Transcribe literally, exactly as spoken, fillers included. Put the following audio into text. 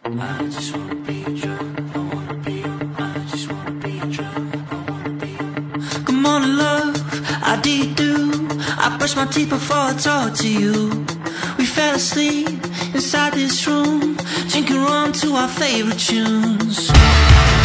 I just wanna be a drug. I wanna be you. I just wanna be a drug. I wanna be you. Good morning, love. I did do. I brushed my teeth before I talked to you. We fell asleep inside this room, drinking rum to our favorite tunes.